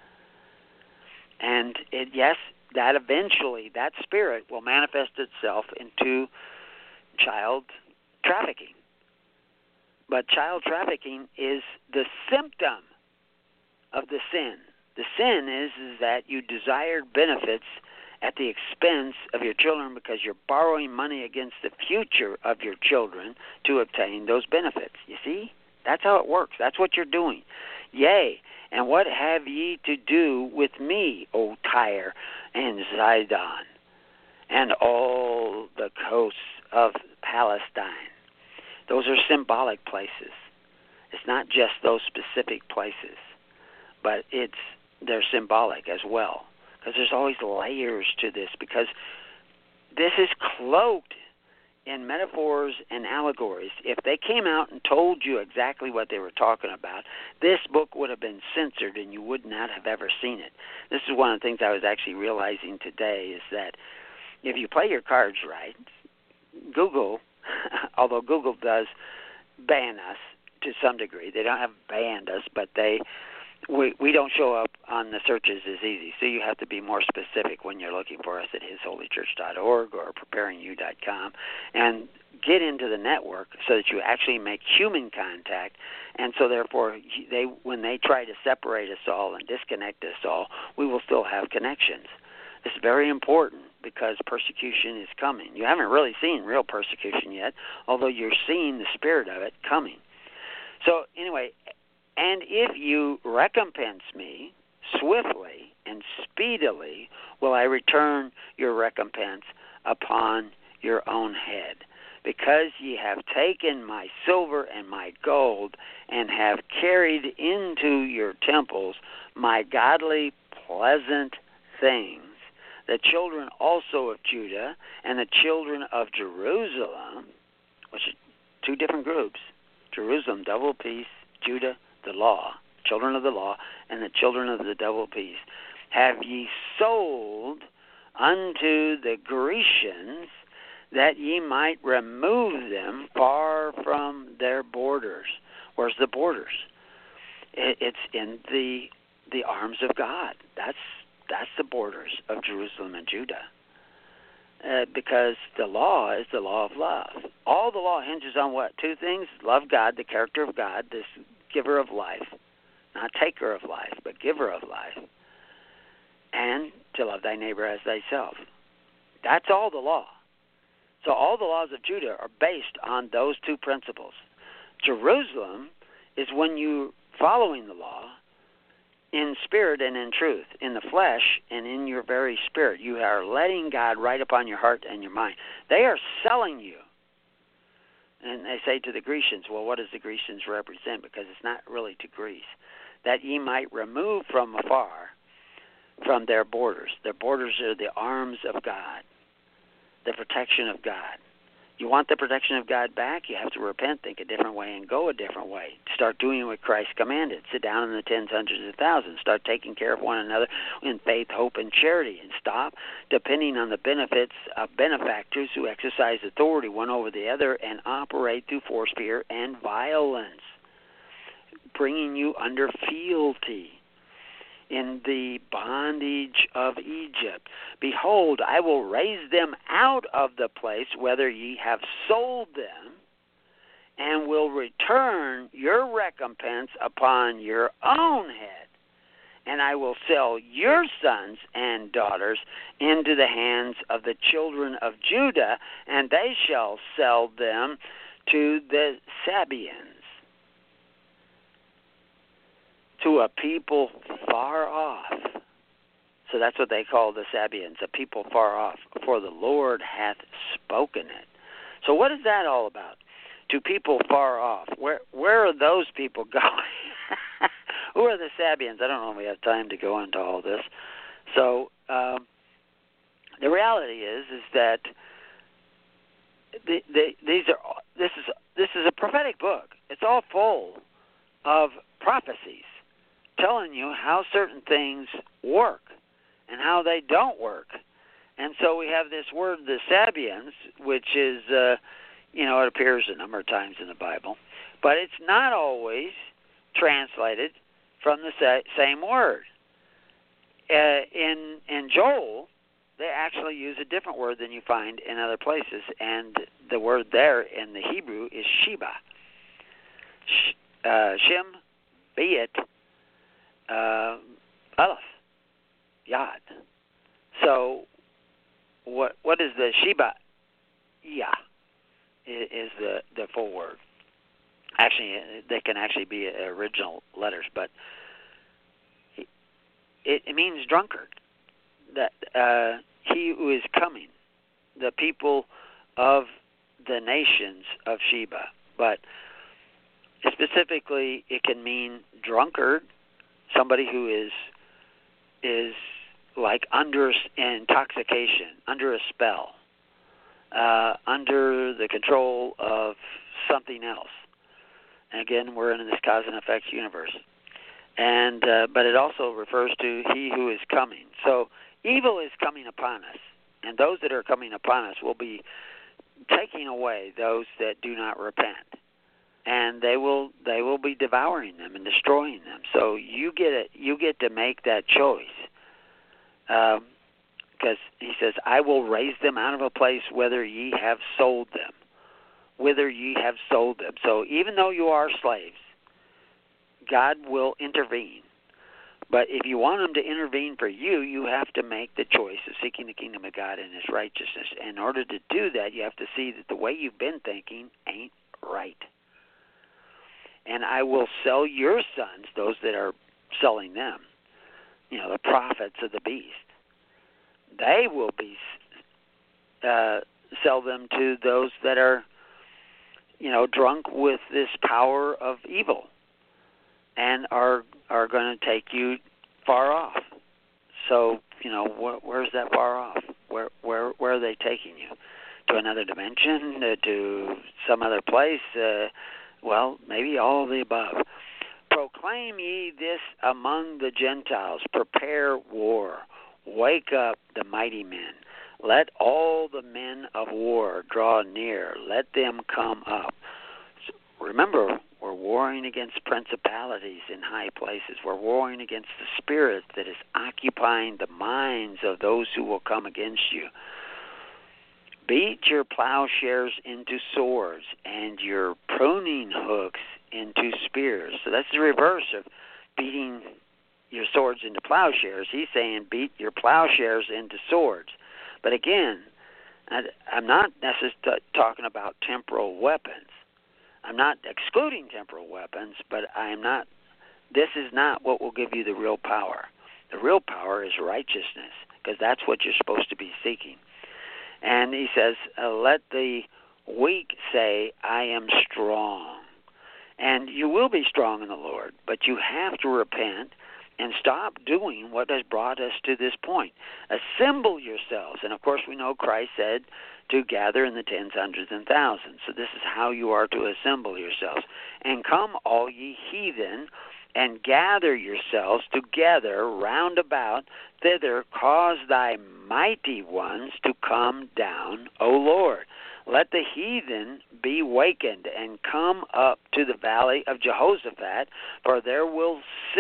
And yes, that eventually, that spirit will manifest itself into child trafficking. But child trafficking is the symptom of the sin. The sin is that you desired benefits at the expense of your children because you're borrowing money against the future of your children to obtain those benefits. You see? That's how it works. That's what you're doing. Yea, and what have ye to do with me, O Tyre and Zidon, and all the coasts of Palestine? Those are symbolic places. It's not just those specific places, but they're symbolic as well. Because there's always layers to this, because this is cloaked in metaphors and allegories. If they came out and told you exactly what they were talking about, this book would have been censored and you would not have ever seen it. This is one of the things I was actually realizing today, is that if you play your cards right, Google, although Google does ban us to some degree, they don't have banned us, but we don't show up on the searches as easy. So you have to be more specific when you're looking for us at hisholychurch.org or preparingyou.com, and get into the network so that you actually make human contact. And so therefore, when they try to separate us all and disconnect us all, we will still have connections. It's very important because persecution is coming. You haven't really seen real persecution yet, although you're seeing the spirit of it coming. So anyway, and if you recompense me swiftly and speedily, will I return your recompense upon your own head. Because ye have taken my silver and my gold, and have carried into your temples my godly pleasant things, the children also of Judah and the children of Jerusalem, which are two different groups, Jerusalem, double peace, Judah, the law, children of the law, and the children of the double peace, have ye sold unto the Grecians, that ye might remove them far from their borders. Where's the borders? It's in the arms of God. That's the borders of Jerusalem and Judah. Because the law is the law of love. All the law hinges on what? Two things: love God, the character of God, this giver of life, not taker of life, but giver of life, and to love thy neighbor as thyself. That's all the law. So all the laws of Judah are based on those two principles. Jerusalem is when you're following the law in spirit and in truth, in the flesh and in your very spirit. You are letting God write upon your heart and your mind. They are selling you. And they say to the Grecians, well, what does the Grecians represent? Because it's not really to Greece. That ye might remove from afar from their borders. Their borders are the arms of God, the protection of God. You want the protection of God back, you have to repent, think a different way, and go a different way. Start doing what Christ commanded. Sit down in the tens, hundreds, and thousands. Start taking care of one another in faith, hope, and charity. And stop depending on the benefits of benefactors who exercise authority one over the other and operate through force, fear, and violence, bringing you under fealty in the bondage of Egypt. Behold, I will raise them out of the place whither ye have sold them, and will return your recompense upon your own head. and I will sell your sons and daughters into the hands of the children of Judah, and they shall sell them to the Sabeans, to a people far off. So that's what they call the Sabeans, a people far off, for the Lord hath spoken it. So what is that all about? To people far off. Where are those people going? Who are the Sabeans? I don't know if we have time to go into all this. So the reality is that this is a prophetic book. It's all full of prophecies telling you how certain things work and how they don't work. And so we have this word, the Sabeans, which is, it appears a number of times in the Bible, but it's not always translated from the same word. In Joel, they actually use a different word than you find in other places, and the word there in the Hebrew is Sheba. Shem, Beat, Aleph, Yod. So what is the Sheba? Yeah, is the full word. Actually, they can actually be original letters, but it means drunkard. That he who is coming, the people of the nations of Sheba. But specifically, it can mean drunkard, somebody who is like under intoxication, under a spell, under the control of something else. And again, we're in this cause and effect universe. And but it also refers to he who is coming. So evil is coming upon us, and those that are coming upon us will be taking away those that do not repent, and they will be devouring them and destroying them. So you get to make that choice, because he says, "I will raise them out of a place whither ye have sold them." Whither ye have sold them. So even though you are slaves, God will intervene. But if you want him to intervene for you, you have to make the choice of seeking the kingdom of God and his righteousness. In order to do that, you have to see that the way you've been thinking ain't right. And I will sell your sons, those that are selling them, the prophets of the beast. They will be sell them to those that are drunk with this power of evil, and are going to take you far off. So, where's that far off? Where are they taking you? To another dimension? To some other place? Well, maybe all of the above. Proclaim ye this among the Gentiles. Prepare war. Wake up the mighty men. Let all the men of war draw near. Let them come up. So remember, we're warring against principalities in high places. We're warring against the spirit that is occupying the minds of those who will come against you. Beat your plowshares into swords and your pruning hooks into spears. So that's the reverse of beating your swords into plowshares. He's saying beat your plowshares into swords. But again, I'm not necessarily talking about temporal weapons. I'm not excluding temporal weapons, but this is not what will give you the real power. The real power is righteousness, because that's what you're supposed to be seeking. And he says, let the weak say, I am strong. And you will be strong in the Lord, but you have to repent and stop doing what has brought us to this point. Assemble yourselves. And, of course, we know Christ said to gather in the tens, hundreds, and thousands. So this is how you are to assemble yourselves. And come, all ye heathen, and gather yourselves together round about thither. Cause thy mighty ones to come down, O Lord. Let the heathen be wakened, and come up to the valley of Jehoshaphat, for there will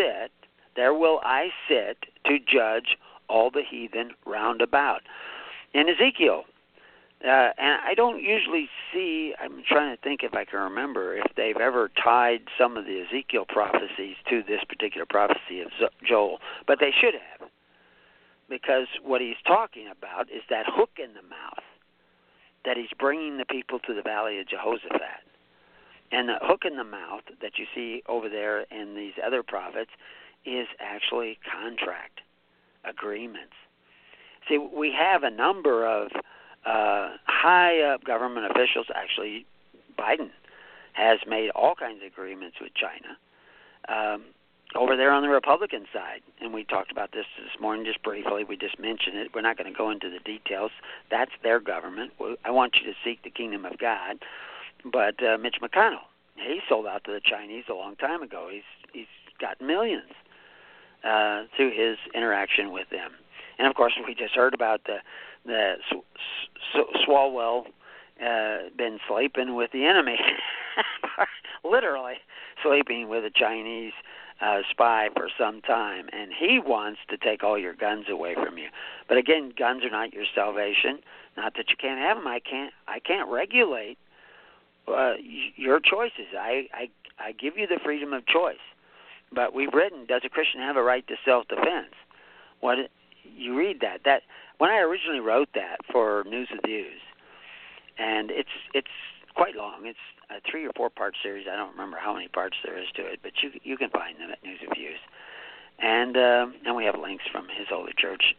I sit to judge all the heathen round about. In Ezekiel, And I don't usually see, I'm trying to think if I can remember, if they've ever tied some of the Ezekiel prophecies to this particular prophecy of Joel. But they should have. Because what he's talking about is that hook in the mouth, that he's bringing the people to the valley of Jehoshaphat. And the hook in the mouth that you see over there in these other prophets is actually contract agreements. See, we have a number of high-up government officials. Actually, Biden has made all kinds of agreements with China over there on the Republican side. And we talked about this morning just briefly. We just mentioned it. We're not going to go into the details. That's their government. I want you to seek the kingdom of God. But Mitch McConnell, he sold out to the Chinese a long time ago. He's got millions through his interaction with them. And, of course, we just heard about the Swalwell been sleeping with the enemy, literally sleeping with a Chinese spy for some time. And he wants to take all your guns away from you. But, again, guns are not your salvation. Not that you can't have them. I can't regulate your choices. I give you the freedom of choice. But we've written, does a Christian have a right to self-defense? What you read that when I originally wrote that for News of Views, and it's quite long. It's a 3 or 4 part series. I don't remember how many parts there is to it, but you can find them at News of Views, and we have links from His Holy Church.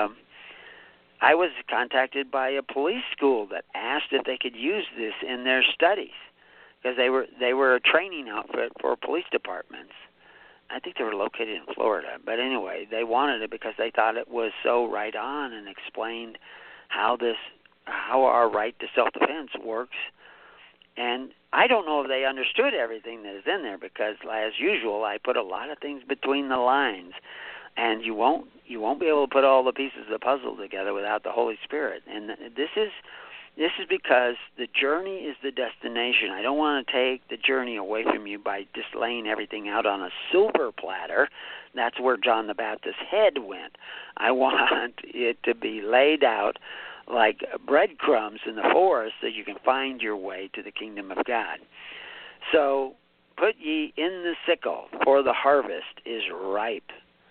I was contacted by a police school that asked if they could use this in their studies because they were a training outfit for police departments. I think they were located in Florida. But anyway, they wanted it because they thought it was so right on and explained how our right to self-defense works. And I don't know if they understood everything that is in there because, as usual, I put a lot of things between the lines. And you won't be able to put all the pieces of the puzzle together without the Holy Spirit. And this is because the journey is the destination. I don't want to take the journey away from you by just laying everything out on a silver platter. That's where John the Baptist's head went. I want it to be laid out like breadcrumbs in the forest so you can find your way to the kingdom of God. So, put ye in the sickle, for the harvest is ripe.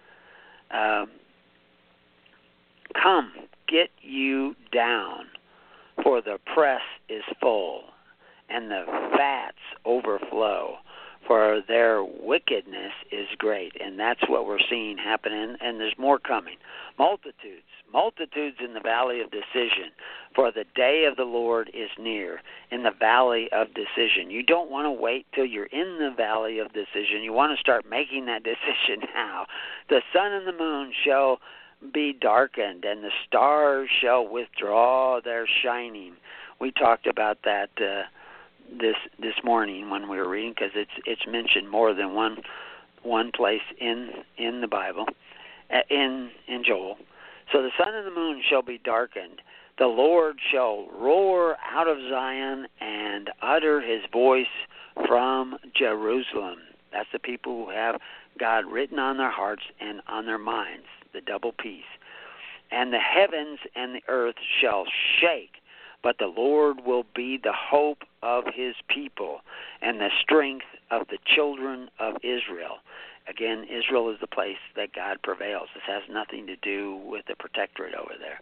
Come, get you down, for the press is full, and the vats overflow, for their wickedness is great. And that's what we're seeing happening, and there's more coming. Multitudes in the valley of decision, for the day of the Lord is near, in the valley of decision. You don't want to wait till you're in the valley of decision. You want to start making that decision now. The sun and the moon shall be darkened, and the stars shall withdraw their shining. We talked about that this morning when we were reading, because it's mentioned more than one place in the Bible, in Joel. So the sun and the moon shall be darkened. The Lord shall roar out of Zion and utter his voice from Jerusalem. That's the people who have God written on their hearts and on their minds, the double peace. And the heavens and the earth shall shake, but the Lord will be the hope of his people and the strength of the children of Israel. Again, Israel is the place that God prevails. This has nothing to do with the protectorate over there,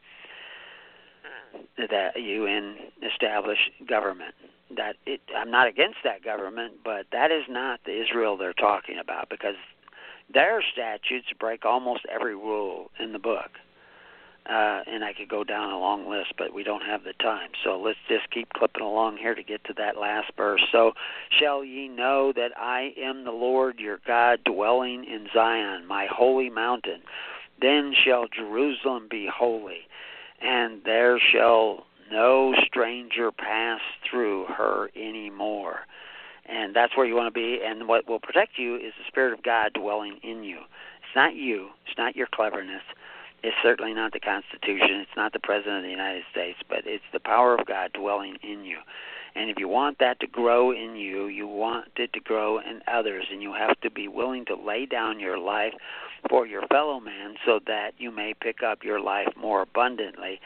that UN established government. I'm not against that government, but that is not the Israel they're talking about, because their statutes break almost every rule in the book. And I could go down a long list, but we don't have the time. So let's just keep clipping along here to get to that last verse. So shall ye know that I am the Lord your God, dwelling in Zion, my holy mountain. Then shall Jerusalem be holy, and there shall no stranger pass through her anymore. And that's where you want to be. And what will protect you is the Spirit of God dwelling in you. It's not you. It's not your cleverness. It's certainly not the Constitution. It's not the President of the United States, but it's the power of God dwelling in you. And if you want that to grow in you, you want it to grow in others, and you have to be willing to lay down your life for your fellow man so that you may pick up your life more abundantly.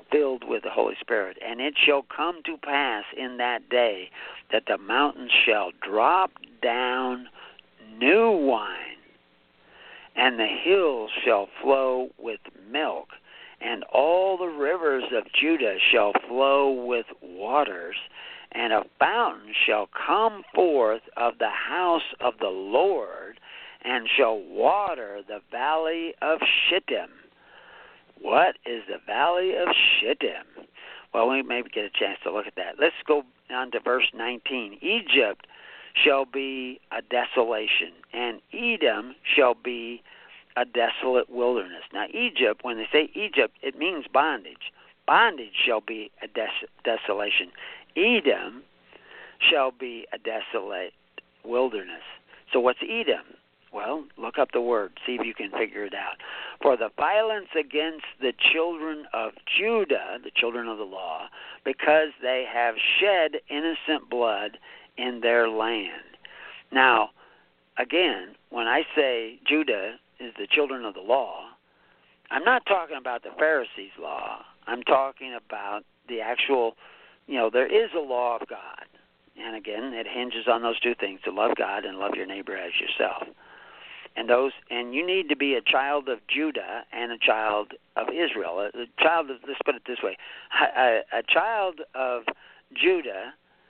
filled with the Holy Spirit. And it shall come to pass in that day that the mountains shall drop down new wine, and the hills shall flow with milk, and all the rivers of Judah shall flow with waters, and a fountain shall come forth of the house of the Lord, and shall water the valley of Shittim. What is the valley of Shittim? Well, we maybe get a chance to look at that. Let's go on to verse 19. Egypt shall be a desolation, and Edom shall be a desolate wilderness. Now, Egypt, when they say Egypt, it means bondage. Bondage shall be a desolation. Edom shall be a desolate wilderness. So what's Edom? Well, look up the word, see if you can figure it out. For the violence against the children of Judah, the children of the law, because they have shed innocent blood in their land. Now, again, when I say Judah is the children of the law, I'm not talking about the Pharisees' law. I'm talking about the actual, there is a law of God. And again, it hinges on those two things, to love God and love your neighbor as yourself. And you need to be a child of Judah and a child of Israel. Let's put it this way. A child of Judah,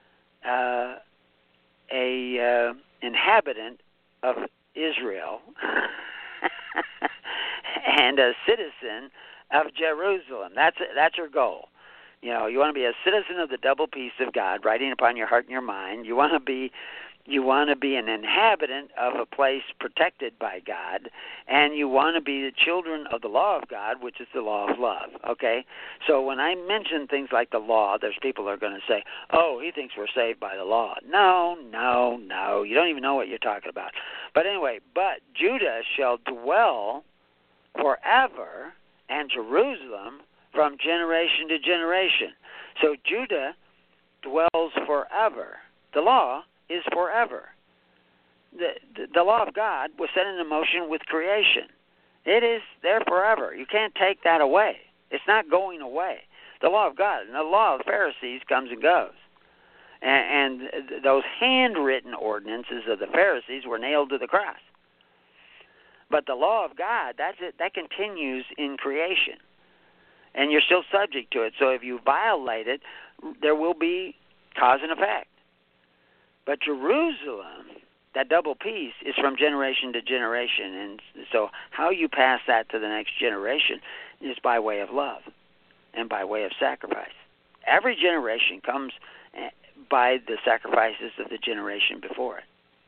a inhabitant of Israel, and a citizen of Jerusalem. That's your goal. You want to be a citizen of the double peace of God, writing upon your heart and your mind. You want to be an inhabitant of a place protected by God, and you want to be the children of the law of God, which is the law of love, okay? So when I mention things like the law, there's people who are going to say, oh, he thinks we're saved by the law. No, you don't even know what you're talking about. But anyway, but Judah shall dwell forever, and Jerusalem from generation to generation. So Judah dwells forever. The law is forever. The law of God was set into motion with creation. It is there forever. You can't take that away. It's not going away. The law of God and the law of the Pharisees comes and goes. And those handwritten ordinances of the Pharisees were nailed to the cross. But the law of God, that's it. That continues in creation. And you're still subject to it. So if you violate it, there will be cause and effect. But Jerusalem, that double peace, is from generation to generation. And so how you pass that to the next generation is by way of love and by way of sacrifice. Every generation comes by the sacrifices of the generation before it.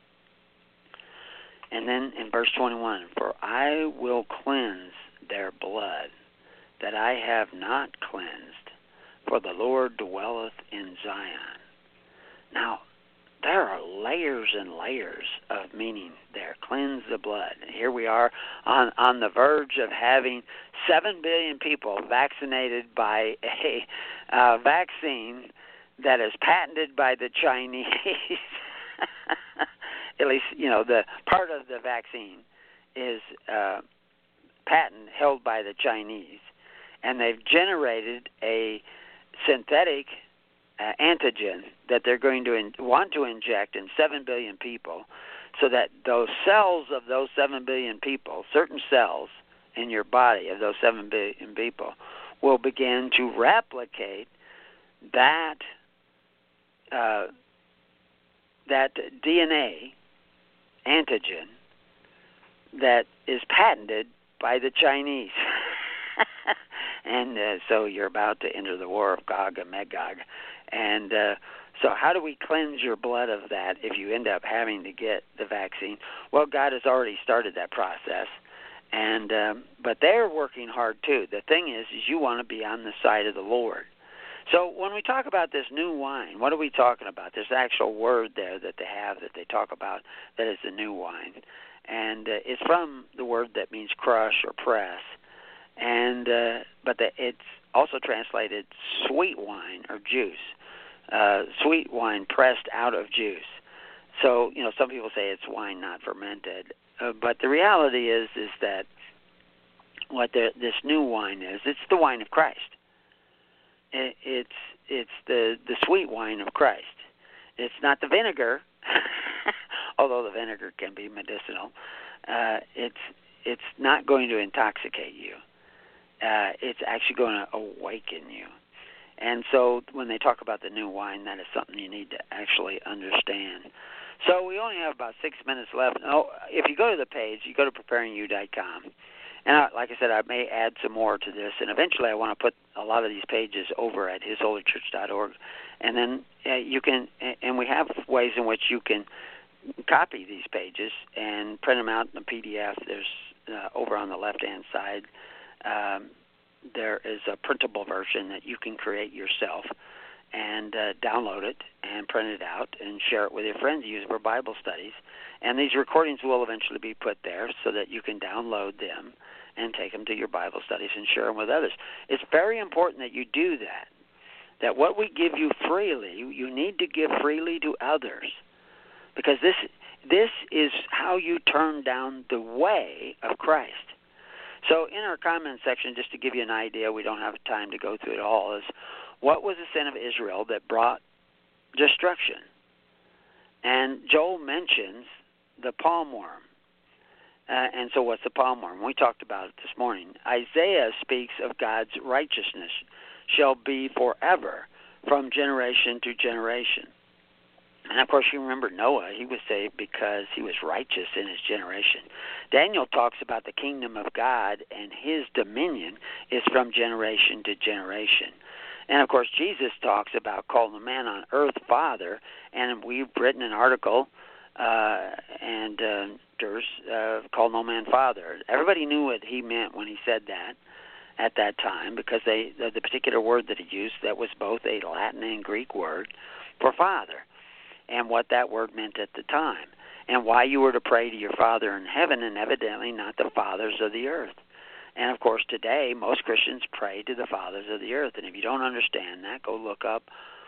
And then in verse 21, for I will cleanse their blood that I have not cleansed, for the Lord dwelleth in Zion. Now, there are layers and layers of meaning there. Cleanse the blood. And here we are on the verge of having 7 billion people vaccinated by a vaccine that is patented by the Chinese. At least, the part of the vaccine is patent held by the Chinese. And they've generated a synthetic antigen that they're going to want to inject in 7 billion people, so that those cells of those 7 billion people, certain cells in your body of those 7 billion people, will begin to replicate that DNA antigen that is patented by the Chinese. And so you're about to enter the war of Gog and Magog. And so how do we cleanse your blood of that if you end up having to get the vaccine? Well, God has already started that process. And but they're working hard too. The thing is you want to be on the side of the Lord. So when we talk about this new wine, what are we talking about? There's an actual word there that they have that they talk about that is the new wine. And it's from the word that means crush or press. And but it's also translated sweet wine or juice, sweet wine pressed out of juice. So some people say it's wine not fermented, but the reality is that what this new wine is, it's the wine of Christ. it's the sweet wine of Christ. It's not the vinegar, although the vinegar can be medicinal. It's not going to intoxicate you. It's actually going to awaken you. And so when they talk about the new wine, that is something you need to actually understand. So we only have about 6 minutes left. Oh, if you go to the page, you go to preparingyou.com. And like I said, I may add some more to this. And eventually I want to put a lot of these pages over at hisholychurch.org. And then you can, and we have ways in which you can copy these pages and print them out in a PDF. There's over on the left-hand side, there is a printable version that you can create yourself and download it and print it out and share it with your friends, use it for Bible studies. And these recordings will eventually be put there so that you can download them and take them to your Bible studies and share them with others. It's very important that you do that what we give you freely, you need to give freely to others, because this is how you turn down the way of Christ. So in our comment section, just to give you an idea, we don't have time to go through it all, is what was the sin of Israel that brought destruction? And Joel mentions the palm worm. And so what's the palm worm? We talked about it this morning. Isaiah speaks of God's righteousness shall be forever from generation to generation. And, of course, you remember Noah. He was saved because he was righteous in his generation. Daniel talks about the kingdom of God, and his dominion is from generation to generation. And, of course, Jesus talks about calling the man on earth Father, and we've written an article called No Man Father. Everybody knew what he meant when he said that at that time, because the particular word that he used, that was both a Latin and Greek word for Father, and what that word meant at the time, and why you were to pray to your Father in heaven and evidently not the fathers of the earth. And, of course, today most Christians pray to the fathers of the earth. And if you don't understand that, go look up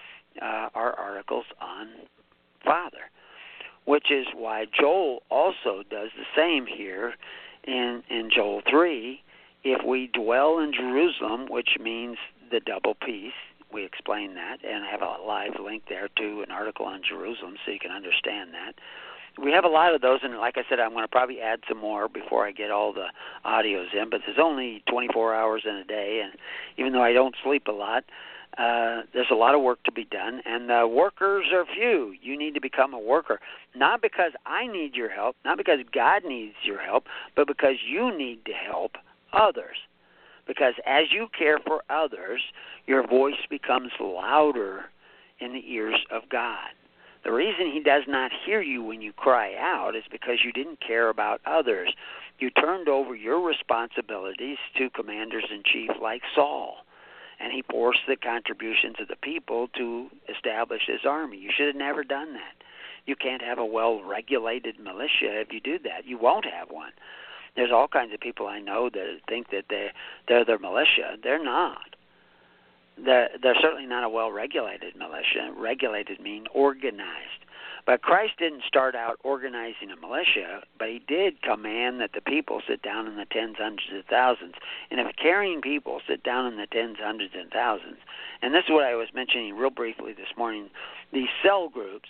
our articles on Father, which is why Joel also does the same here in Joel 3. If we dwell in Jerusalem, which means the double peace, we explain that, and I have a live link there to an article on Jerusalem so you can understand that. We have a lot of those, and like I said, I'm going to probably add some more before I get all the audios in, but there's only 24 hours in a day, and even though I don't sleep a lot, there's a lot of work to be done, and the workers are few. You need to become a worker, not because I need your help, not because God needs your help, but because you need to help others. Because as you care for others, your voice becomes louder in the ears of God. The reason he does not hear you when you cry out is because you didn't care about others. You turned over your responsibilities to commanders-in-chief like Saul, and he forced the contributions of the people to establish his army. You should have never done that. You can't have a well-regulated militia if you do that. You won't have one. There's all kinds of people I know that think that they're the militia. They're not. They're certainly not a well-regulated militia. Regulated means organized. But Christ didn't start out organizing a militia, but he did command that the people sit down in the tens, hundreds, of thousands. And if caring people sit down in the tens, hundreds, and thousands, and this is what I was mentioning real briefly this morning, these cell groups,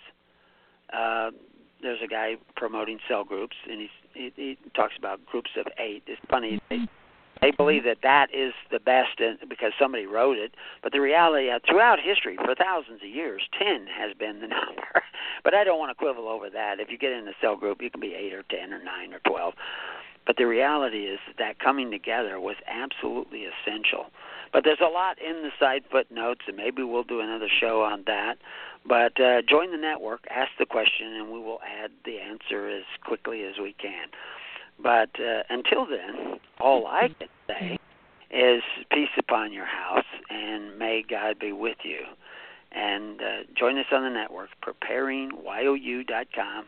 there's a guy promoting cell groups, and he talks about groups of 8. It's funny. They believe that is the best because somebody wrote it. But the reality, throughout history, for thousands of years, 10 has been the number. But I don't want to quibble over that. If you get in a cell group, you can be 8 or 10 or 9 or 12. But the reality is that coming together was absolutely essential. But there's a lot in the side footnotes, and maybe we'll do another show on that. But join the network, ask the question, and we will add the answer as quickly as we can. But until then, all I can say is peace upon your house, and may God be with you. And join us on the network, preparingyou.com,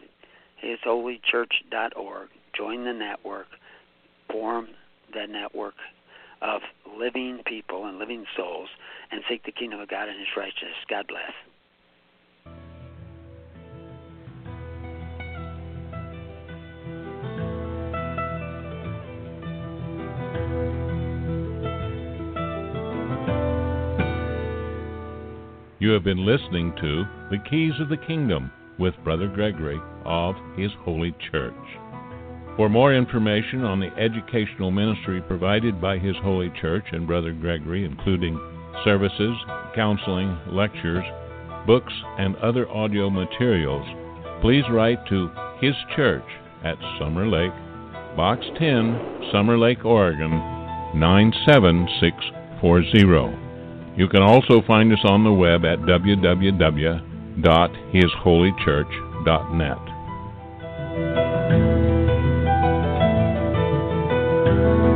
hisholychurch.org. Join the network, form the network of living people and living souls, and seek the kingdom of God and his righteousness. God bless. You have been listening to The Keys of the Kingdom with Brother Gregory of His Holy Church. For more information on the educational ministry provided by His Holy Church and Brother Gregory, including services, counseling, lectures, books, and other audio materials, please write to His Church at Summer Lake, Box 10, Summer Lake, Oregon, 97640. You can also find us on the web at www.hisholychurch.net.